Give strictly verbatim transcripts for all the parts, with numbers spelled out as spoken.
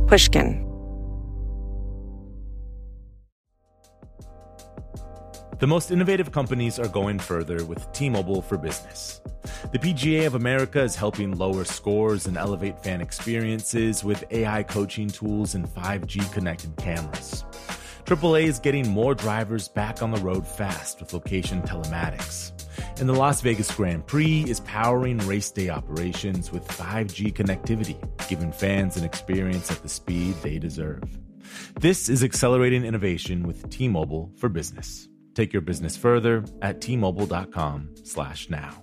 Pushkin. The most innovative companies are going further with T-Mobile for Business. The P G A of America is helping lower scores and elevate fan experiences with A I coaching tools and five G connected cameras. triple A is getting more drivers back on the road fast with location telematics. And the Las Vegas Grand Prix is powering race day operations with five G connectivity, giving fans an experience at the speed they deserve. This is accelerating innovation with T-Mobile for Business. Take your business further at T-Mobile.com slash now.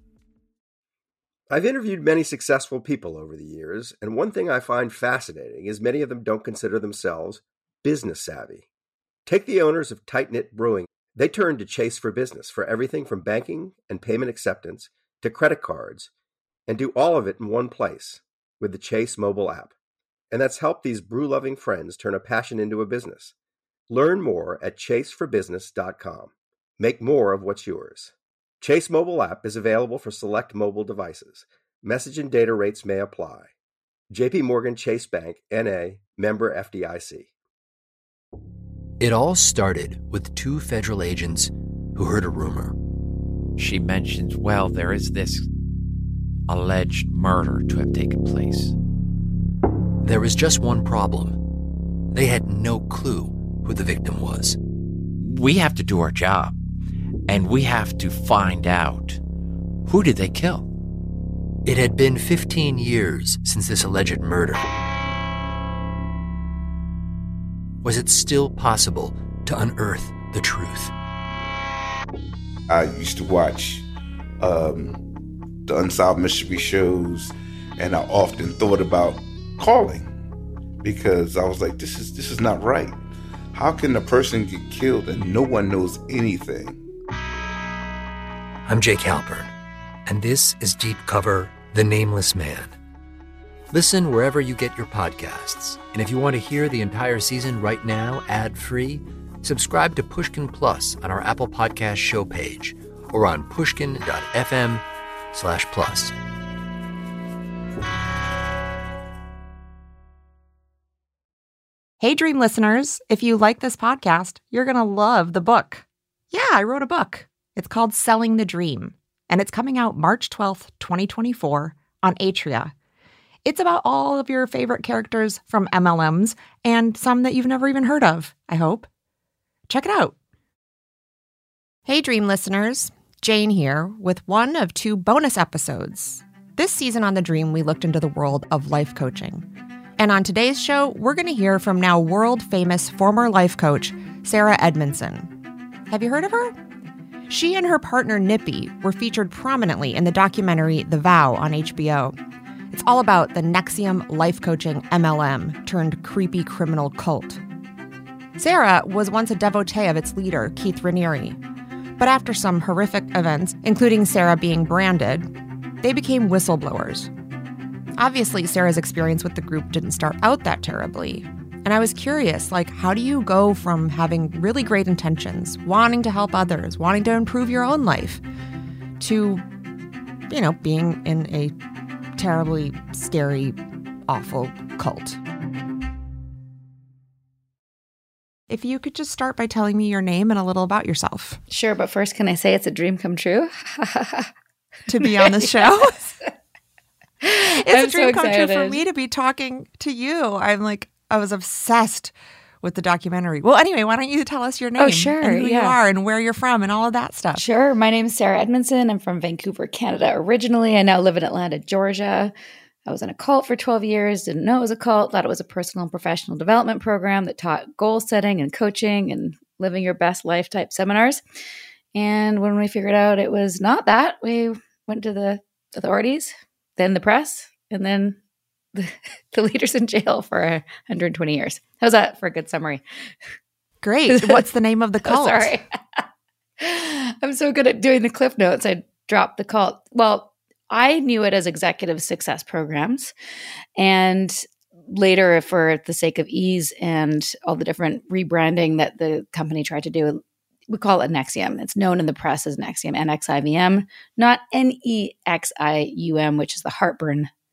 I've interviewed many successful people over the years, and one thing I find fascinating is many of them don't consider themselves business savvy. Take the owners of Tight Knit Brewing. They turned to Chase for Business for everything from banking and payment acceptance to credit cards, and do all of it in one place with the Chase mobile app. And that's helped these brew-loving friends turn a passion into a business. Learn more at chase for business dot com. Make more of what's yours. Chase mobile app is available for select mobile devices. Message and data rates may apply. J P Morgan Chase Bank, N A, member F D I C. It all started with two federal agents who heard a rumor. She mentioned, well, there is this alleged murder to have taken place. There was just one problem. They had no clue who the victim was. We have to do our job, and we have to find out, who did they kill? It had been fifteen years since this alleged murder. Was it still possible to unearth the truth? I used to watch um, the Unsolved Mystery shows, and I often thought about calling because I was like, this is this is not right. How can a person get killed and no one knows anything? I'm Jake Halpern, and this is Deep Cover, The Nameless Man. Listen wherever you get your podcasts. And if you want to hear the entire season right now, ad-free, subscribe to Pushkin Plus on our Apple Podcast show page or on pushkin.fm slash plus. Hey, Dream listeners, if you like this podcast, you're going to love the book. Yeah, I wrote a book. It's called Selling the Dream, and it's coming out March twelfth, twenty twenty-four on Atria. It's about all of your favorite characters from M L Ms and some that you've never even heard of, I hope. Check it out. Hey, Dream listeners, Jane here with one of two bonus episodes. This season on The Dream, we looked into the world of life coaching. And on today's show, we're going to hear from now world-famous former life coach, Sarah Edmondson. Have you heard of her? She and her partner, Nippy, were featured prominently in the documentary The Vow on H B O. It's all about the N X I V M life coaching M L M turned creepy criminal cult. Sarah was once a devotee of its leader, Keith Raniere. But after some horrific events, including Sarah being branded, they became whistleblowers. Obviously, Sarah's experience with the group didn't start out that terribly. And I was curious, like, how do you go from having really great intentions, wanting to help others, wanting to improve your own life, to, you know, being in a terribly scary, awful cult? If you could just start by telling me your name and a little about yourself. Sure, but first, can I say it's a dream come true? To be on this show? It's I'm a dream so come true for excited. me to be talking to you. I'm like, I was obsessed with the documentary. Well, anyway, why don't you tell us your name? Oh, sure, and who yeah. you are and where you're from and all of that stuff. Sure. My name is Sarah Edmondson. I'm from Vancouver, Canada originally. I now live in Atlanta, Georgia. I was in a cult for twelve years, didn't know it was a cult, thought it was a personal and professional development program that taught goal setting and coaching and living your best life type seminars. And when we figured out it was not that, we went to the authorities, then the press, and then the, the leaders in jail for one hundred twenty years. How's that for a good summary? Great. What's the name of the cult? Oh, sorry. I'm so good at doing the cliff notes. I dropped the cult. Well, I knew it as executive success programs. And later, for the sake of ease and all the different rebranding that the company tried to do, we call it N X I V M. It's known in the press as N X I V M, N X I V M, not N E X I U M, which is the heartburn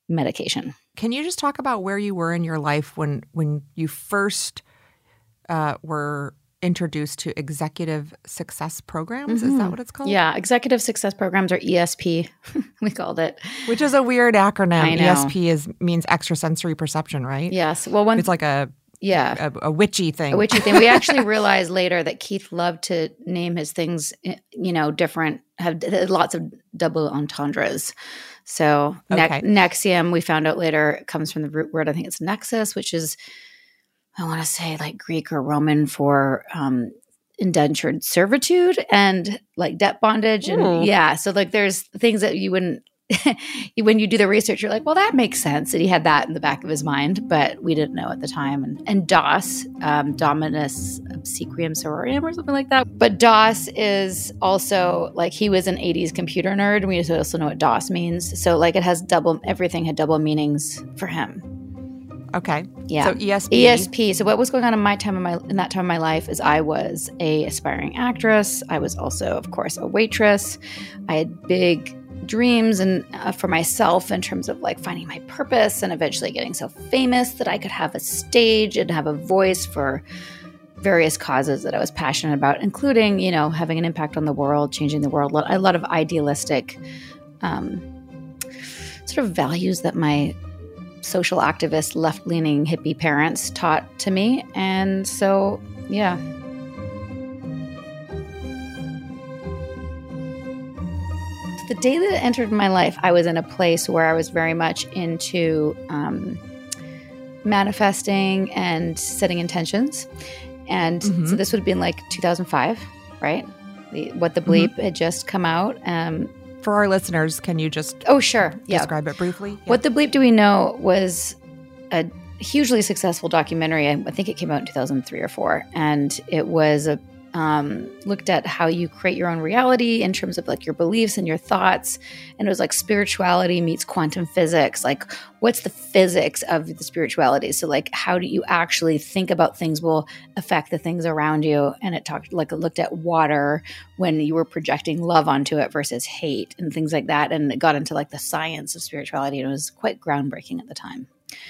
medication. Can you just talk about where you were in your life when when you first uh, were introduced to executive success programs? Mm-hmm. Is that what it's called? Yeah, executive success programs, or E S P, we called it. Which is a weird acronym. I know. E S P is means extrasensory perception, right? Yes. Well, one it's like a yeah a, a witchy thing. A witchy thing. We actually realized later that Keith loved to name his things, you know, different, have lots of double entendres. So okay. ne- Nexium, we found out later, comes from the root word, I think it's nexus, which is, I want to say like Greek or Roman for um, indentured servitude and like debt bondage. And Ooh. yeah, so like there's things that you wouldn't, when you do the research, you're like, well, that makes sense. And he had that in the back of his mind, but we didn't know at the time. And, and DOS, um, Dominus Obsequium Sororium or something like that. But DOS is also like, he was an eighties computer nerd. And we also know what DOS means. So like it has double, everything had double meanings for him. Okay. Yeah. So E S P. E S P. So what was going on in my time in my in that time of my life is I was a aspiring actress. I was also, of course, a waitress. I had big dreams and uh, for myself in terms of like finding my purpose and eventually getting so famous that I could have a stage and have a voice for various causes that I was passionate about, including, you know, having an impact on the world, changing the world. A lot of idealistic um, sort of values that my social activist, left-leaning hippie parents taught to me. And so, yeah. The day that it entered my life, I was in a place where I was very much into um, manifesting and setting intentions. And mm-hmm. so this would have been like two thousand five, right? The, What the Bleep mm-hmm. had just come out. Um, For our listeners, can you just oh sure yeah. describe it briefly? Yeah. What the Bleep Do We Know was a hugely successful documentary. I think it came out in two thousand three or four, and it was a um, looked at how you create your own reality in terms of like your beliefs and your thoughts. And it was like spirituality meets quantum physics. Like, what's the physics of the spirituality? So like, how do you actually think about things will affect the things around you? And it talked like it looked at water when you were projecting love onto it versus hate and things like that. And it got into like the science of spirituality, and it was quite groundbreaking at the time.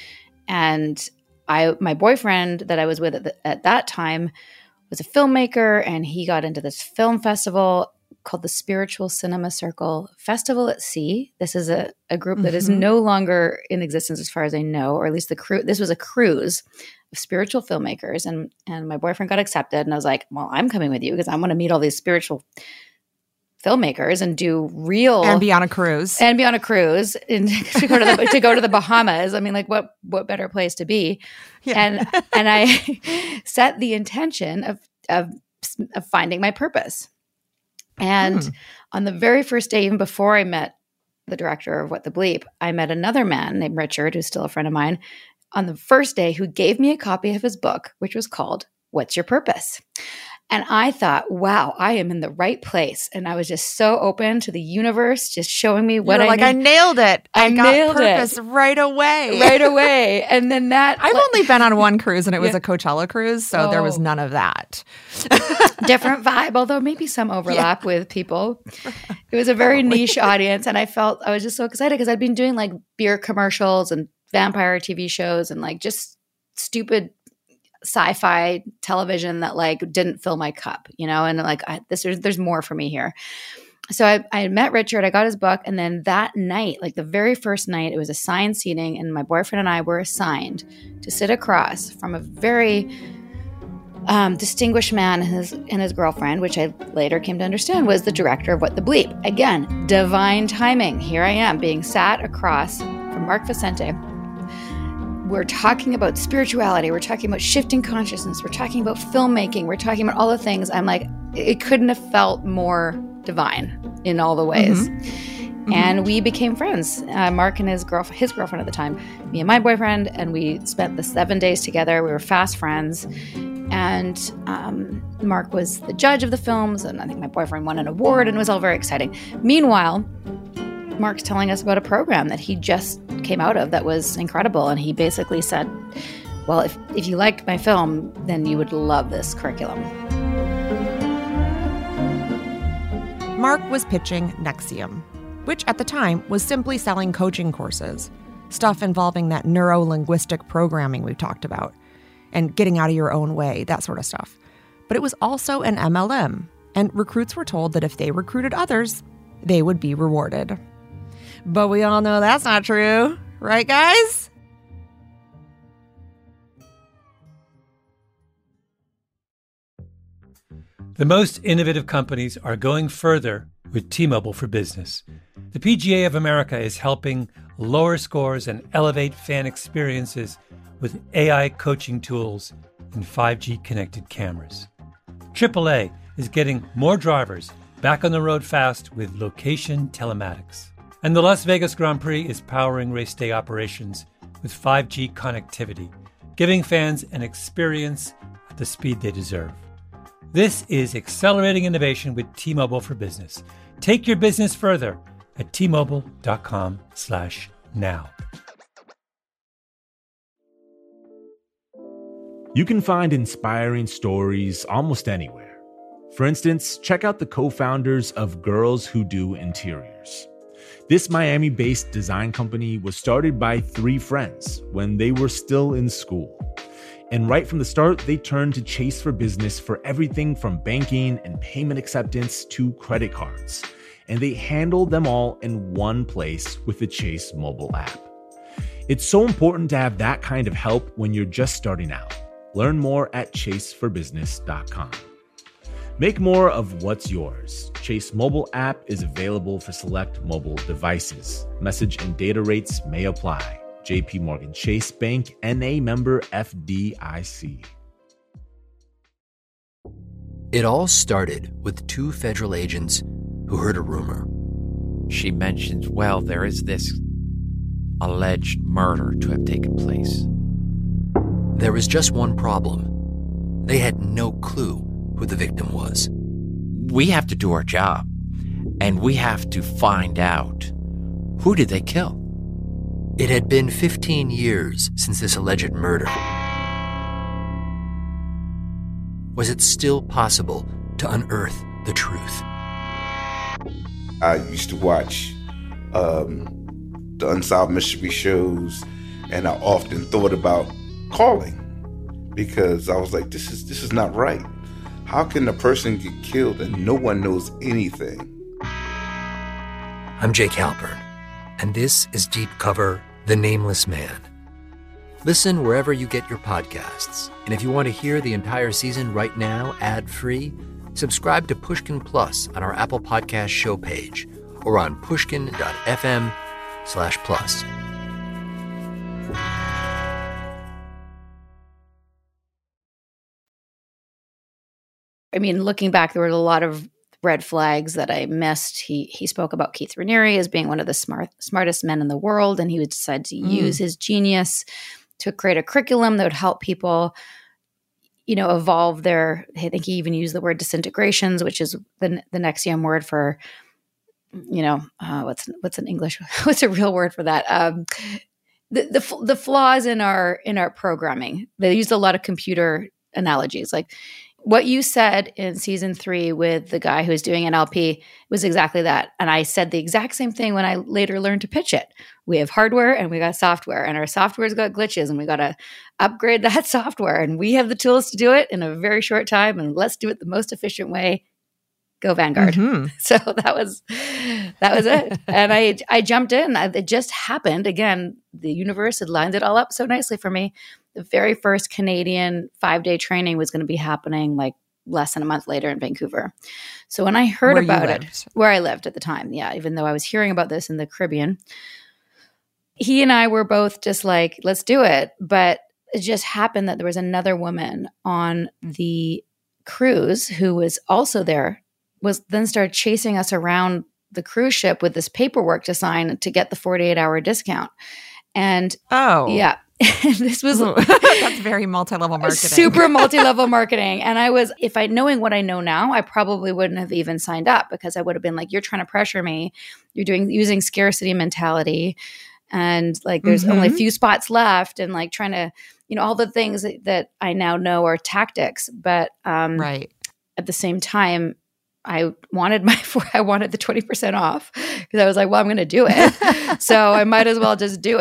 And I, my boyfriend that I was with at, the, at that time was a filmmaker, and he got into this film festival called the Spiritual Cinema Circle Festival at Sea. This is a, a group that mm-hmm. is no longer in existence as far as I know, or at least the crew. This was a cruise of spiritual filmmakers, and and my boyfriend got accepted, and I was like, well, I'm coming with you because I want to meet all these spiritual filmmakers and do real and be on a cruise and be on a cruise and to go to the to go to the Bahamas. I mean, like what what better place to be? Yeah. And and I set the intention of of of finding my purpose. And hmm. on the very first day, even before I met the director of What the Bleep, I met another man named Richard, who's still a friend of mine, on the first day, who gave me a copy of his book, which was called What's Your Purpose? And I thought, wow, I am in the right place. And I was just so open to the universe, just showing me what I like, need. I nailed it. I, I got nailed purpose it. right away. Right away. And then that. I've like, only been on one cruise, and it was yeah. a Coachella cruise. So oh. there was none of that. Different vibe, although maybe some overlap yeah. with people. It was a very niche audience. And I felt, I was just so excited because I'd been doing like beer commercials and vampire T V shows and like just stupid sci-fi television that like didn't fill my cup, you know, and like I, this, there's, there's more for me here. So I, I met Richard, I got his book. And then that night, like the very first night, it was assigned seating, and my boyfriend and I were assigned to sit across from a very um, distinguished man and his, and his girlfriend, which I later came to understand was the director of What the Bleep. Again, divine timing. Here I am being sat across from Mark Vicente. We're talking about spirituality. We're talking about shifting consciousness. We're talking about filmmaking. We're talking about all the things. I'm like, it couldn't have felt more divine in all the ways. Mm-hmm. Mm-hmm. And we became friends. Uh, Mark and his girlfriend, his girlfriend at the time, me and my boyfriend, and we spent the seven days together. We were fast friends. And um, Mark was the judge of the films, and I think my boyfriend won an award, and it was all very exciting. Meanwhile, Mark's telling us about a program that he just came out of that was incredible. And he basically said, well, if, if you liked my film, then you would love this curriculum. Mark was pitching Nexium, which at the time was simply selling coaching courses. stuff involving that neuro-linguistic programming we've talked about, and getting out of your own way, that sort of stuff. But it was also an M L M, and recruits were told that if they recruited others, they would be rewarded. But we all know that's not true, right, guys? The most innovative companies are going further with T-Mobile for Business. The P G A of America is helping lower scores and elevate fan experiences with A I coaching tools and five G connected cameras. triple A is getting more drivers back on the road fast with location telematics. And the Las Vegas Grand Prix is powering race day operations with five G connectivity, giving fans an experience at the speed they deserve. This is accelerating innovation with T-Mobile for Business. Take your business further at T-Mobile.com slash now. You can find inspiring stories almost anywhere. For instance, check out the co-founders of Girls Who Do Interiors. This Miami-based design company was started by three friends when they were still in school. And right from the start, they turned to Chase for Business for everything from banking and payment acceptance to credit cards. And they handled them all in one place with the Chase mobile app. It's so important to have that kind of help when you're just starting out. Learn more at chase for business dot com. Make more of what's yours. Chase mobile app is available for select mobile devices. Message and data rates may apply. J P Morgan Chase Bank, N A member F D I C. It all started with two federal agents who heard a rumor. She mentions, well, there is this alleged murder to have taken place. There was just one problem. They had no clue who the victim was. We have to do our job, and we have to find out, who did they kill? It had been fifteen years since this alleged murder. Was it still possible to unearth the truth? I used to watch um, the Unsolved Mystery shows, and I often thought about calling because I was like, this is this is not right. How can a person get killed and no one knows anything? I'm Jake Halpern, and this is Deep Cover, The Nameless Man. Listen wherever you get your podcasts. And if you want to hear the entire season right now, ad-free, subscribe to Pushkin Plus on our Apple Podcast show page or on pushkin.fm slash plus. I mean, looking back, there were a lot of red flags that I missed. He he spoke about Keith Raniere as being one of the smart, smartest men in the world, and he would decide to mm. use his genius to create a curriculum that would help people, you know, evolve their, I think he even used the word disintegrations, which is the the Nexium word for, you know, uh, what's what's an English, what's a real word for that? Um, the, the the flaws in our in our programming. They used a lot of computer analogies, like what you said in season three with the guy who was doing N L P was exactly that. And I said the exact same thing when I later learned to pitch it. We have hardware and we got software, and our software's got glitches, and we got to upgrade that software. And we have the tools to do it in a very short time, and let's do it the most efficient way. Go Vanguard. Mm-hmm. So that was that was it. And I I jumped in. It just happened. Again, the universe had lined it all up so nicely for me. The very first Canadian five-day training was going to be happening like less than a month later in Vancouver. So when I heard where about it, where I lived at the time, yeah, even though I was hearing about this in the Caribbean, he and I were both just like, let's do it. But it just happened that there was another woman on the cruise who was also there, was then started chasing us around the cruise ship with this paperwork to sign to get the forty-eight hour discount. And oh, yeah. This was that's very multi-level marketing. Super multi-level marketing. And I was, if I knowing what I know now, I probably wouldn't have even signed up, because I would have been like, you're trying to pressure me. You're doing using scarcity mentality. And like there's mm-hmm. only a few spots left, and like trying to, you know, all the things that, that I now know are tactics. But um right. at the same time, I wanted my I wanted the twenty percent off, because I was like, well, I'm going to do it. So I might as well just do it.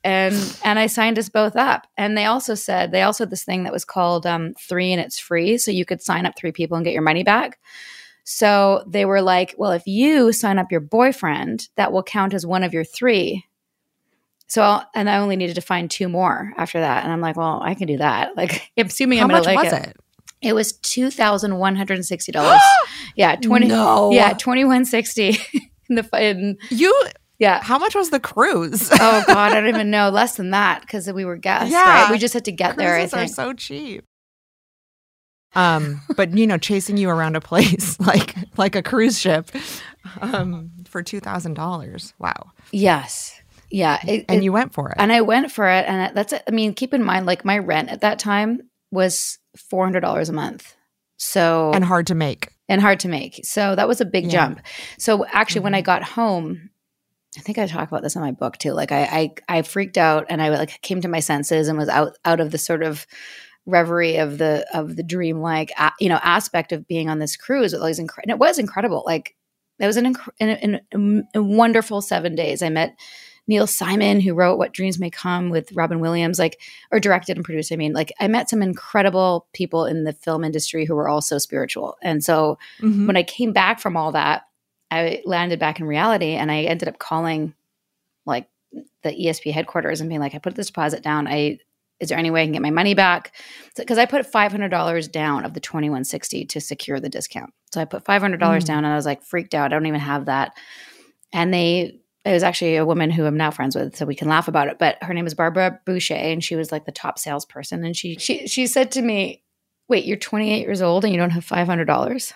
And and I signed us both up. And they also said, they also had this thing that was called um, three and it's free. So you could sign up three people and get your money back. So they were like, well, if you sign up your boyfriend, that will count as one of your three. So, I'll, and I only needed to find two more after that. And I'm like, well, I can do that. Like, assuming How I'm going to much like was it. it? It was two thousand one hundred sixty dollars. yeah. twenty No. Yeah. twenty-one sixty in the, in, You, yeah. how much was the cruise? Oh God, I don't even know. Less than that because we were guests, Yeah. right? We just had to get there, I Cruises are think. so cheap. Um, but you know, chasing you around a place like like a cruise ship, um, for two thousand dollars. Wow. Yes. Yeah. It, And it- you went for it. And I went for it. And that's, I mean, keep in mind, like my rent at that time was four hundred dollars a month. So, and hard to make. and hard to make. So that was a big Yeah. jump. So actually, Mm-hmm. when I got home, I think I talk about this in my book too. Like I, I, I freaked out and I like came to my senses and was out, out of the sort of reverie of the, of the dream, like, a, you know, aspect of being on this cruise. It was, incre- and it was incredible. Like it was an, inc- an, an, a wonderful seven days. I met Neil Simon, who wrote What Dreams May Come with Robin Williams, like, or directed and produced. I mean, like I met some incredible people in the film industry who were also spiritual. And so Mhm. when I came back from all that, I landed back in reality and I ended up calling like the E S P headquarters and being like, I put this deposit down. I, is there any way I can get my money back? Because I put five hundred dollars down of the twenty-one sixty to secure the discount. So I put five hundred dollars Mm. down and I was like freaked out. I don't even have that. And they, it was actually a woman who I'm now friends with, so we can laugh about it. But her name is Barbara Boucher, and she was like the top salesperson. And she she she said to me, "Wait, you're twenty-eight years old and you don't have five hundred dollars?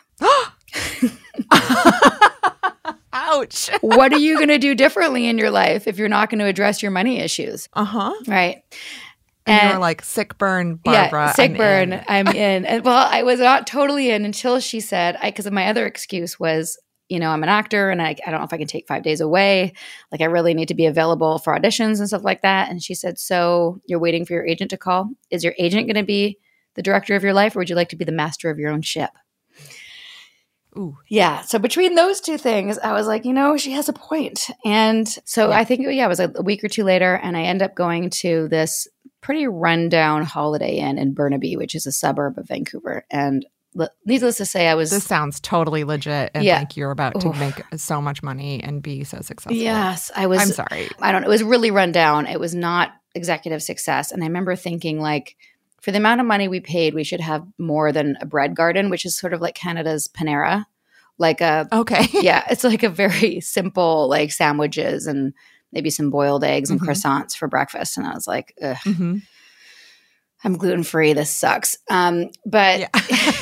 Ouch. What are you going to do differently in your life if you're not going to address your money issues?" Uh-huh. Right? And, you And- were like, sick burn, Barbara. Yeah, sick I'm burn. in. I'm in. And well, I was not totally in until she said, I because my other excuse was, you know, I'm an actor and I, I don't know if I can take five days away. Like I really need to be available for auditions and stuff like that. And she said, so you're waiting for your agent to call? Is your agent going to be the director of your life or would you like to be the master of your own ship? Ooh. Yeah. So between those two things, I was like, you know, she has a point. And so I think, yeah, it was a, a week or two later and I end up going to this pretty rundown Holiday Inn in Burnaby, which is a suburb of Vancouver. And l- needless to say, I was This sounds totally legit and Yeah. like you're about to Oof. make so much money and be so successful. Yes, I was. I'm sorry. I don't know. It was really run down. It was not executive success. And I remember thinking, like, for the amount of money we paid, we should have more than a bread garden, which is sort of like Canada's Panera. Like a, Okay. yeah, it's like a very simple, like sandwiches and maybe some boiled eggs and Mhm. croissants for breakfast. And I was like, ugh, Mhm. I'm gluten free. This sucks. Um, but Yeah.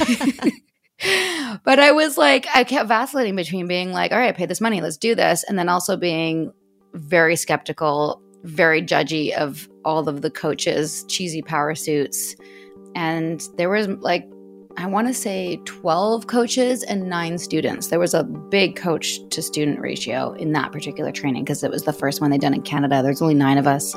but I was like, I kept vacillating between being like, all right, I paid this money, let's do this. And then also being very skeptical, very judgy of all of the coaches, cheesy power suits. And there was like, I want to say twelve coaches and nine students. There was a big coach to student ratio in that particular training because it was the first one they'd done in Canada. There's only nine of us.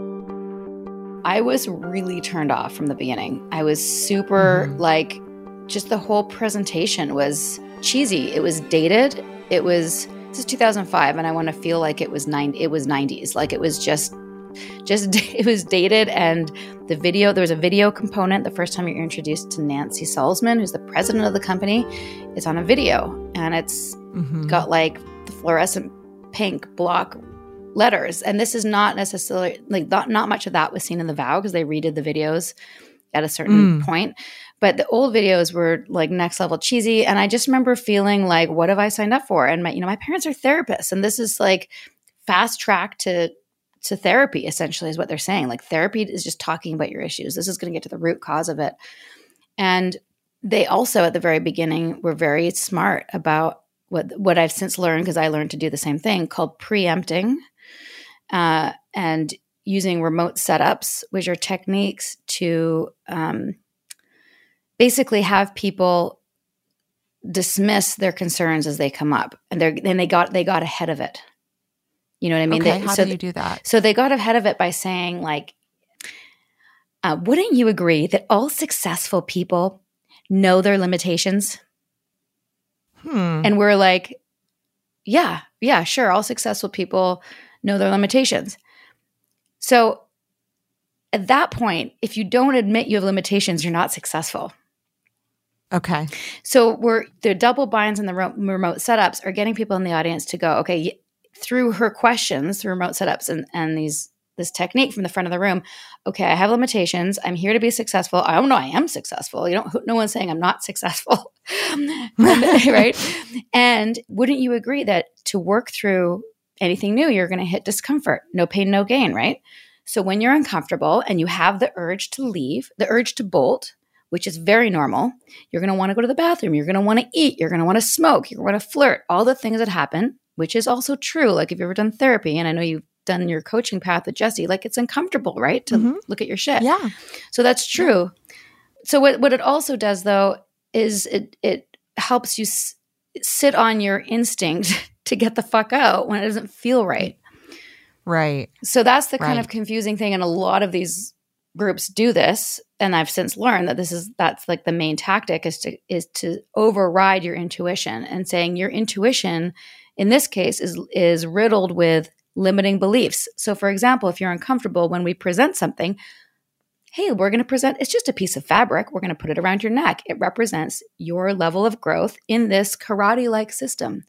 I was really turned off from the beginning. I was super Mhm. like, just the whole presentation was cheesy. It was dated. It was, this is two thousand five and I want to feel like it was nine, it was nineties. Like it was just, just, it was dated. And the video, there was a video component. The first time you're introduced to Nancy Salzman, who's the president of the company, it's on a video and it's Mhm. got like the fluorescent pink block letters. And this is not necessarily like not, not much of that was seen in the vow because they redid the videos at a certain Mm. point. But the old videos were like next level cheesy. And I just remember feeling like, what have I signed up for? And my, you know, my parents are therapists and this is like fast track to, to therapy essentially is what they're saying. Like therapy is just talking about your issues. This is going to get to the root cause of it. And they also at the very beginning were very smart about what, what I've since learned, because I learned to do the same thing, called preempting uh, and using remote setups, which are techniques to um, basically have people dismiss their concerns as they come up, and they then they got they got ahead of it. You know what I mean? Okay, They- how so do you do that? So they got ahead of it by saying, like, uh, wouldn't you agree that all successful people know their limitations? Hmm. And we're like, yeah, yeah, sure. All successful people know their limitations. So at that point, if you don't admit you have limitations, you're not successful. Okay. So we're the double binds and the ro- remote setups are getting people in the audience to go, okay, through her questions, through remote setups and, and these this technique from the front of the room, okay, I have limitations. I'm here to be successful. I don't know I am successful. You don't, no one's saying I'm not successful, right? And wouldn't you agree that to work through anything new, you're going to hit discomfort, no pain, no gain, right? So when you're uncomfortable and you have the urge to leave, the urge to bolt, which is very normal, you're going to want to go to the bathroom. You're going to want to eat. You're going to want to smoke. You're going to flirt, all the things that happen, which is also true. Like if you've ever done therapy, and I know you've done your coaching path with Jesse, like it's uncomfortable, right? To mm-hmm. look at your shit. Yeah. So that's true. Yeah. So what, what it also does though, is it, it helps you s- sit on your instinct to get the fuck out when it doesn't feel right. Right. So that's the kind right. of confusing thing. And a lot of these groups do this. And I've since learned that this is, that's like the main tactic is to, is to override your intuition and saying your intuition in this case is, is riddled with limiting beliefs. So for example, if you're uncomfortable when we present something, hey, we're going to present, it's just a piece of fabric. We're going to put it around your neck. It represents your level of growth in this karate-like system.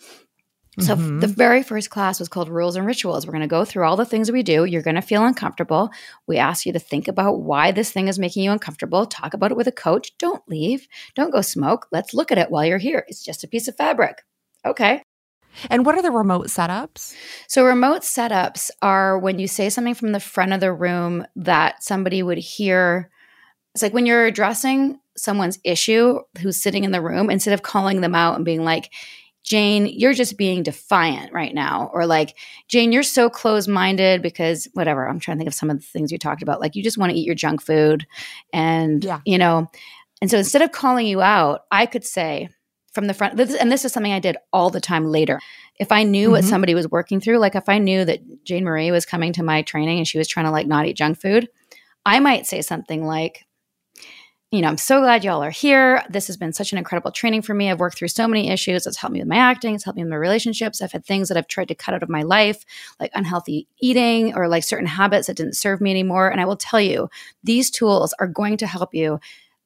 So mm-hmm. the very first class was called Rules and Rituals. We're going to go through all the things we do. You're going to feel uncomfortable. We ask you to think about why this thing is making you uncomfortable. Talk about it with a coach. Don't leave. Don't go smoke. Let's look at it while you're here. It's just a piece of fabric. Okay. And what are the remote setups? So remote setups are when you say something from the front of the room that somebody would hear. It's like when you're addressing someone's issue who's sitting in the room, instead of calling them out and being like, Jane, you're just being defiant right now. Or like, Jane, you're so closed-minded because whatever. I'm trying to think of some of the things you talked about. Like you just want to eat your junk food. And, yeah. you know, and so instead of calling you out, I could say from the front, this, and this is something I did all the time later. If I knew mm-hmm. what somebody was working through, like if I knew that Jane Marie was coming to my training and she was trying to like not eat junk food, I might say something like, you know, I'm so glad y'all are here. This has been such an incredible training for me. I've worked through so many issues. It's helped me with my acting. It's helped me with my relationships. I've had things that I've tried to cut out of my life, like unhealthy eating or like certain habits that didn't serve me anymore. And I will tell you, these tools are going to help you,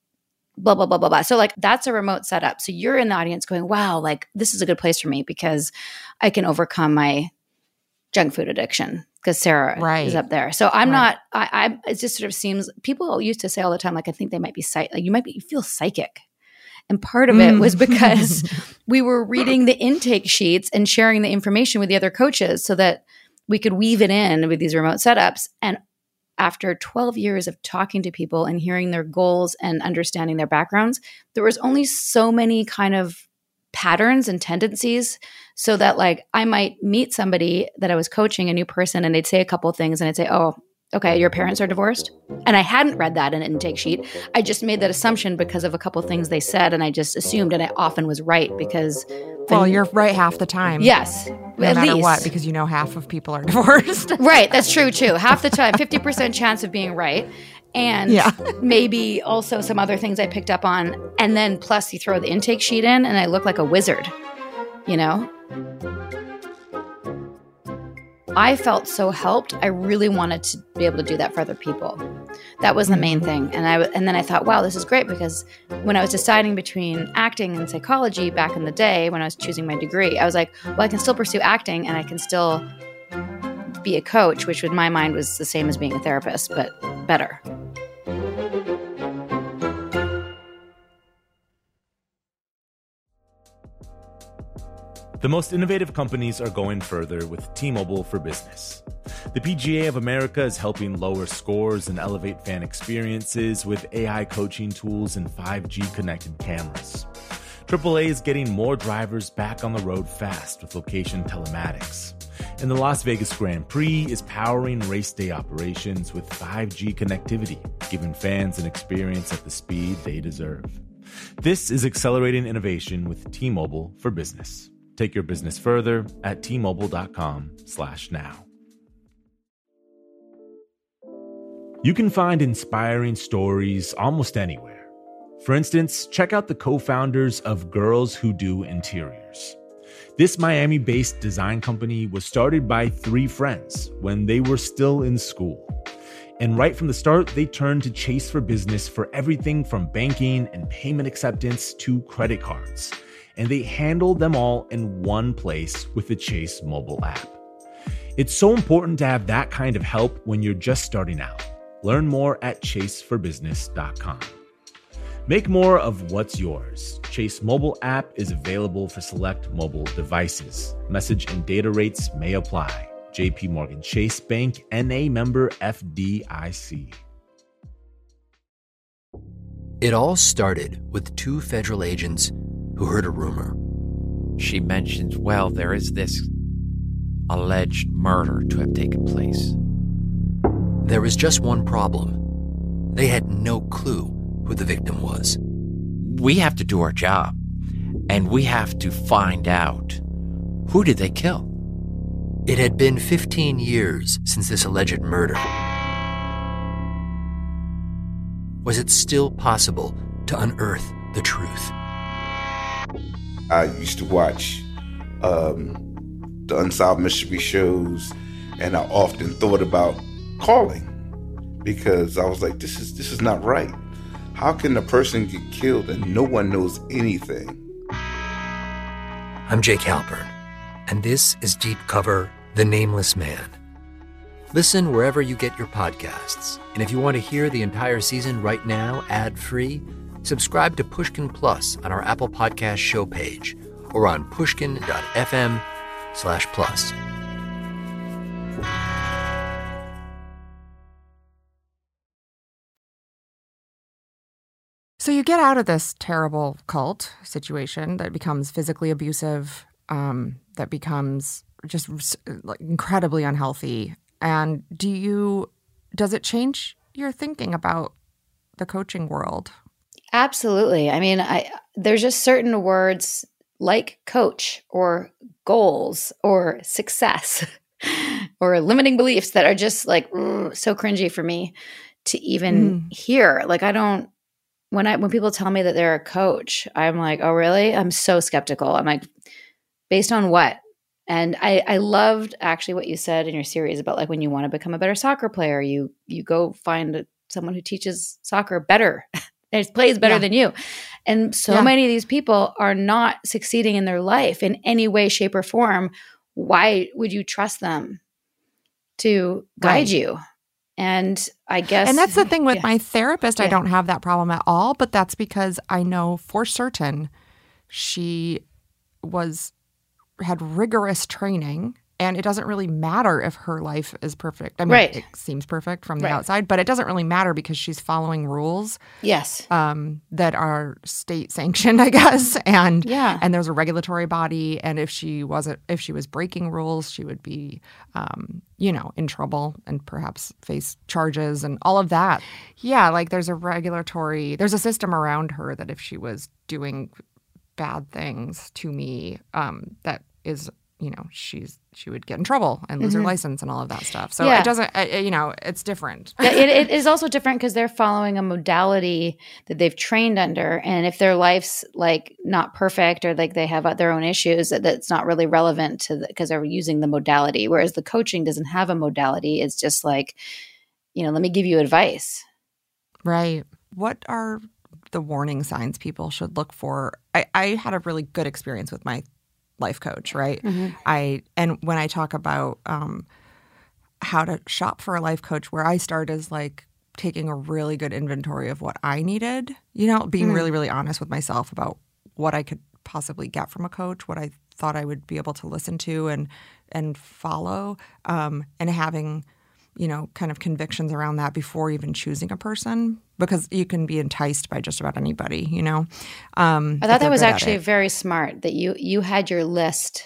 blah, blah, blah, blah, blah. So like that's a remote setup. So you're in the audience going, wow, like this is a good place for me because I can overcome my junk food addiction. Because Sarah right. is up there. So I'm right. not, I, I, it just sort of seems, people used to say all the time, like, I think they might be, psych- like you might be, you feel psychic. And part of it was because we were reading the intake sheets and sharing the information with the other coaches so that we could weave it in with these remote setups. And after twelve years of talking to people and hearing their goals and understanding their backgrounds, there was only so many kind of patterns and tendencies so that like I might meet somebody that I was coaching, a new person, and they'd say a couple of things and I'd say, oh, okay, your parents are divorced? And I hadn't read that in an intake sheet. I just made that assumption because of a couple of things they said and I just assumed, and I often was right because well, you're right half the time. Yes. No at matter least. what, because you know half of people are divorced. Right, that's true too. Half the time, fifty percent chance of being right. And yeah. maybe also some other things I picked up on. And then plus you throw the intake sheet in and I look like a wizard, you know? I felt so helped. I really wanted to be able to do that for other people. That was the main thing. And I and then I thought, wow, this is great because when I was deciding between acting and psychology back in the day when I was choosing my degree, I was like, well, I can still pursue acting and I can still be a coach, which in my mind was the same as being a therapist, but better. The most innovative companies are going further with T-Mobile for Business. The P G A of America is helping lower scores and elevate fan experiences with A I coaching tools and five G connected cameras. triple A is getting more drivers back on the road fast with location telematics. And the Las Vegas Grand Prix is powering race day operations with five G connectivity, giving fans an experience at the speed they deserve. This is accelerating innovation with T-Mobile for Business. Take your business further at T-Mobile.com slash now. You can find inspiring stories almost anywhere. For instance, check out the co-founders of Girls Who Do Interiors. This Miami-based design company was started by three friends when they were still in school. And right from the start, they turned to Chase for Business for everything from banking and payment acceptance to credit cards. And they handled them all in one place with the Chase mobile app. It's so important to have that kind of help when you're just starting out. Learn more at chase for business dot com. Make more of what's yours. Chase mobile app is available for select mobile devices. Message and data rates may apply. J P Morgan Chase Bank, N A member F D I C. It all started with two federal agents who heard a rumor. She mentions, well, there is this alleged murder to have taken place. There was just one problem. They had no clue who the victim was. We have to do our job, and we have to find out, who did they kill? It had been fifteen years since this alleged murder. Was it still possible to unearth the truth? I used to watch um, the Unsolved Mystery shows, and I often thought about calling because I was like, this is this is not right. How can a person get killed and no one knows anything? I'm Jake Halpern, and this is Deep Cover, The Nameless Man. Listen wherever you get your podcasts. And if you want to hear the entire season right now, ad-free, subscribe to Pushkin Plus on our Apple Podcast show page or on pushkin.fm slash plus. So you get out of this terrible cult situation that becomes physically abusive, um, that becomes just like incredibly unhealthy. And do you, does it change your thinking about the coaching world? Absolutely. I mean, I there's just certain words like coach or goals or success or limiting beliefs that are just like mm, so cringy for me to even mm. hear. Like I don't, when I when people tell me that they're a coach, I'm like, oh really? I'm so skeptical. I'm like, based on what? And I, I loved actually what you said in your series about like when you want to become a better soccer player, you you go find someone who teaches soccer better. It plays better yeah. than you. And so yeah. many of these people are not succeeding in their life in any way, shape, or form. Why would you trust them to guide right. you? And I guess— And that's the thing with yeah. my therapist. Yeah. I don't have that problem at all, but that's because I know for certain she was had rigorous training. And it doesn't really matter if her life is perfect. I mean, right. it seems perfect from the right. outside, but it doesn't really matter because she's following rules. Yes. Um, that are state sanctioned, I guess. And yeah. and there's a regulatory body. And if she wasn't, if she was breaking rules, she would be, um, you know, in trouble and perhaps face charges and all of that. Yeah, like there's a regulatory, there's a system around her that if she was doing bad things to me, um, that is, you know, she's she would get in trouble and lose mm-hmm. her license and all of that stuff. So yeah. it doesn't, uh, you know, it's different. yeah, it, it is also different because they're following a modality that they've trained under. And if their life's like not perfect or like they have their own issues, that, that's not really relevant to because the, they're using the modality. Whereas the coaching doesn't have a modality. It's just like, you know, let me give you advice. Right. What are the warning signs people should look for? I, I had a really good experience with my life coach, right? Mm-hmm. I and when I talk about um, how to shop for a life coach, where I start is like taking a really good inventory of what I needed, you know, being mm-hmm. really, really honest with myself about what I could possibly get from a coach, what I thought I would be able to listen to and and follow, um, and having, you know, kind of convictions around that before even choosing a person, because you can be enticed by just about anybody, you know. Um, I thought that was actually very smart that you you had your list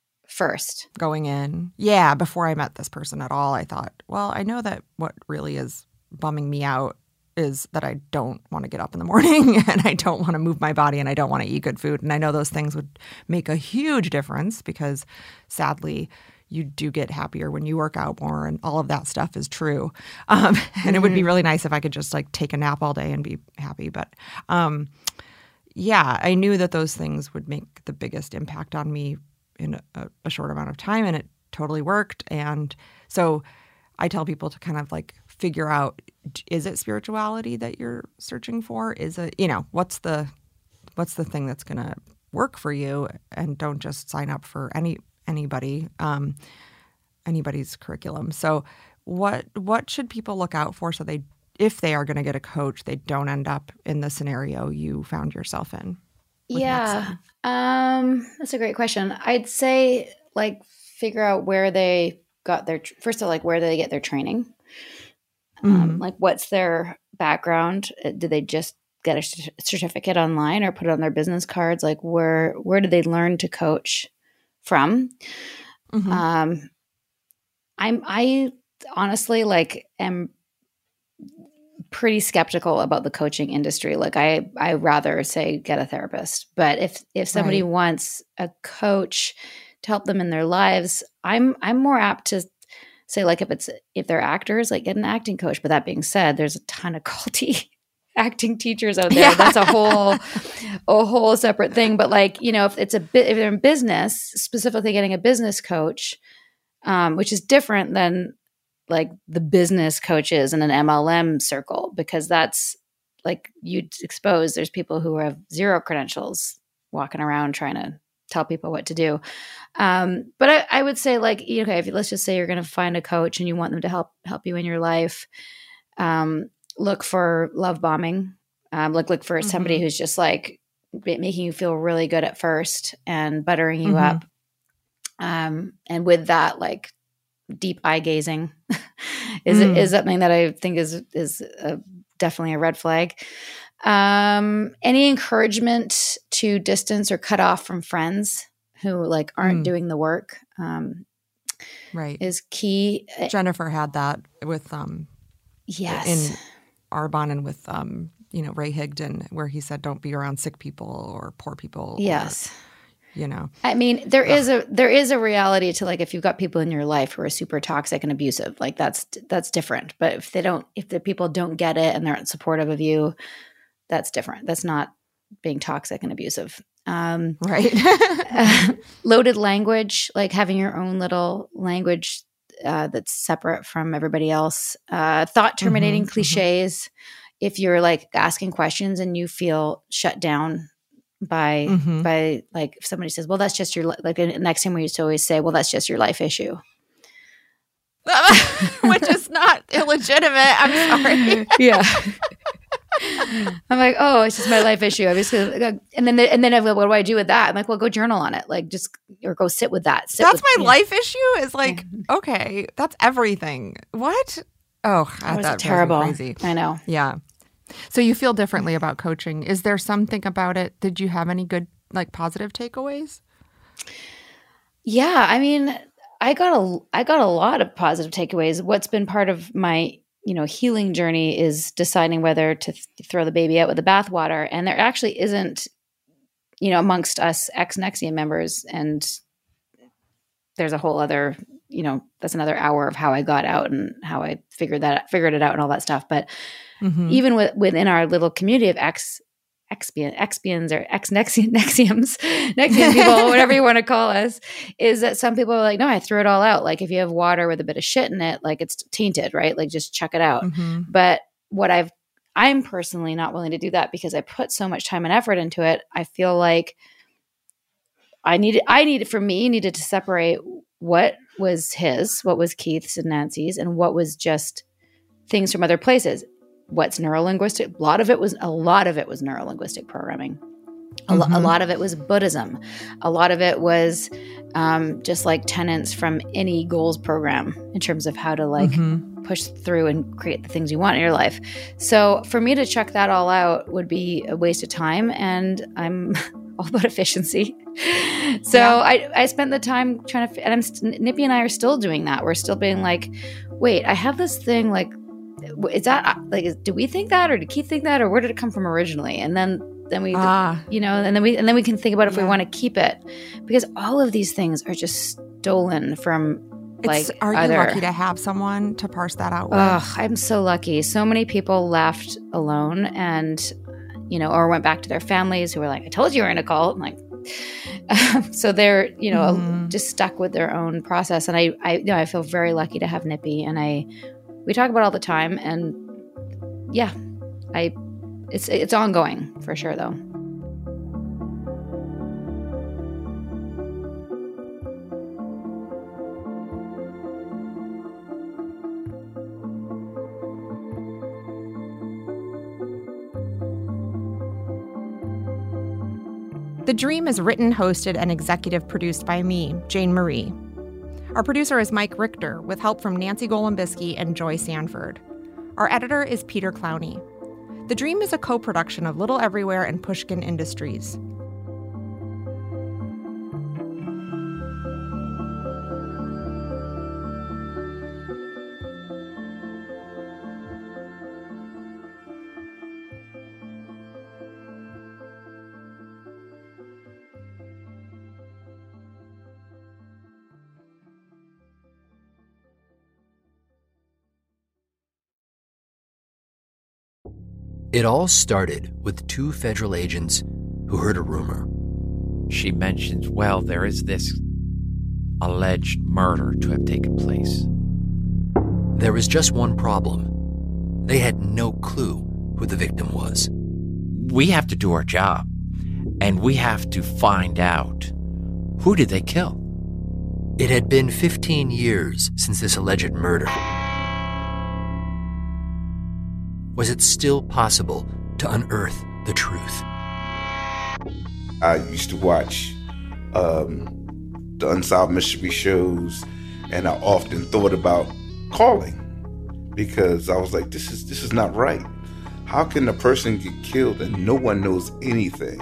first. Going in. Yeah, before I met this person at all, I thought, well, I know that what really is bumming me out is that I don't want to get up in the morning and I don't want to move my body and I don't want to eat good food. And I know those things would make a huge difference because sadly, you do get happier when you work out more and all of that stuff is true. Um, and mm-hmm. it would be really nice if I could just like take a nap all day and be happy. But um, yeah, I knew that those things would make the biggest impact on me in a, a short amount of time, and it totally worked. And so I tell people to kind of like figure out, is it spirituality that you're searching for? Is it, you know, what's the what's the thing that's going to work for you? And don't just sign up for any anybody um, anybody's curriculum. So what what should people look out for so they, if they are going to get a coach, they don't end up in the scenario you found yourself in? Yeah, um, that's a great question. I'd say like figure out where they got their first of all, like where do they get their training? Um, mm-hmm. Like what's their background? Did they just get a certificate online or put it on their business cards? Like where where did they learn to coach from? Mm-hmm. Um, I'm I honestly like am pretty skeptical about the coaching industry. Like I I rather say get a therapist. But if if somebody right. wants a coach to help them in their lives, I'm I'm more apt to say like if it's if they're actors, like get an acting coach. But that being said, there's a ton of culty acting teachers out there. Yeah. That's a whole a whole separate thing. But like, you know, if it's a bit if they're in business, specifically getting a business coach, um, which is different than like the business coaches in an M L M circle, because that's like you'd expose there's people who have zero credentials walking around trying to tell people what to do. Um, but I, I would say like, okay, if let's just say you're going to find a coach and you want them to help, help you in your life. Um, look for love bombing. Um, look, look for mm-hmm. somebody who's just like making you feel really good at first and buttering you mm-hmm. up. Um, and with that, like deep eye gazing is, mm. is something that I think is, is a, definitely a red flag. Um, any encouragement to distance or cut off from friends who like aren't mm. doing the work, um, right, is key. Jennifer had that with, um, yes, in Arbonne and with, um, you know, Ray Higdon, where he said, don't be around sick people or poor people. Yes. Or, you know, I mean, there Ugh. is a, there is a reality to like, if you've got people in your life who are super toxic and abusive, like that's, that's different. But if they don't, if the people don't get it and they're supportive of you, that's different. That's not being toxic and abusive. Um, right. uh, loaded language, like having your own little language uh, that's separate from everybody else. Uh, thought terminating mm-hmm, cliches. Mm-hmm. If you're like asking questions and you feel shut down by, mm-hmm. by like, if somebody says, well, that's just your, like the next time we used to always say, well, that's just your life issue. Which is not illegitimate. I'm sorry. Yeah. I'm like, oh, it's just my life issue. Obviously, and then and then I go, what do I do with that? I'm like, well, go journal on it, like just or go sit with that. Sit that's with, my yeah. life issue. Is like, yeah. okay, that's everything. What? Oh, that was that terrible. Crazy. I know. Yeah. So you feel differently about coaching. Is there something about it? Did you have any good, like, positive takeaways? Yeah, I mean, I got a I got a lot of positive takeaways. What's been part of my you know, healing journey is deciding whether to th- throw the baby out with the bathwater. And there actually isn't, you know, amongst us ex-NXIVM members, and there's a whole other, you know, that's another hour of how I got out and how I figured that, figured it out and all that stuff. But mm-hmm. even with, within our little community of ex Expian, expians or ex-NXIVM, NXIVMs, NXIVM people, whatever you want to call us, is that some people are like, no, I threw it all out. Like if you have water with a bit of shit in it, like it's tainted, right? Like just chuck it out. Mm-hmm. But what I've, I'm personally not willing to do that because I put so much time and effort into it. I feel like I needed, I needed, for me, needed to separate what was his, what was Keith's and Nancy's, and what was just things from other places. What's neurolinguistic? A lot of it was a lot of it was neurolinguistic programming. A, mm-hmm. lo- a lot of it was Buddhism. A lot of it was um, just like tenets from any goals program in terms of how to like mm-hmm. push through and create the things you want in your life. So for me to check that all out would be a waste of time, and I'm all about efficiency. So yeah. I, I spent the time trying to, and I'm st- Nippy and I are still doing that. We're still being like, wait, I have this thing like. Is that like, is, do we think that, or did Keith think that, or where did it come from originally? And then, then we, ah. you know, and then we, and then we can think about if yeah. we want to keep it, because all of these things are just stolen from like, it's, are either, you lucky to have someone to parse that out with? Oh, I'm so lucky. So many people left alone and, you know, or went back to their families who were like, I told you you were in a cult. I'm like, so they're, you know, mm-hmm. mm-hmm. just stuck with their own process. And I, I, you know, I feel very lucky to have Nippy, and I, we talk about it all the time. And yeah, I, it's it's ongoing for sure, though. The Dream is written, hosted, and executive produced by me, Jane Marie. Our producer is Mike Richter, with help from Nancy Golombisky and Joy Sanford. Our editor is Peter Clowney. The Dream is a co-production of Little Everywhere and Pushkin Industries. It all started with two federal agents who heard a rumor. She mentions, well, there is this alleged murder to have taken place. There was just one problem. They had no clue who the victim was. We have to do our job, and we have to find out, who did they kill? It had been fifteen years since this alleged murder. Was it still possible to unearth the truth? I used to watch um, the Unsolved Mystery shows, and I often thought about calling because I was like, this is this is not right. How can a person get killed and no one knows anything?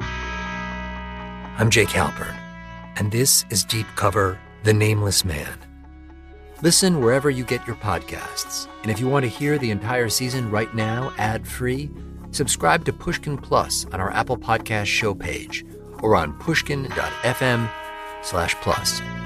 I'm Jake Halpern, and this is Deep Cover, The Nameless Man. Listen wherever you get your podcasts. And if you want to hear the entire season right now, ad-free, subscribe to Pushkin Plus on our Apple Podcast show page or on pushkin.fm slash plus.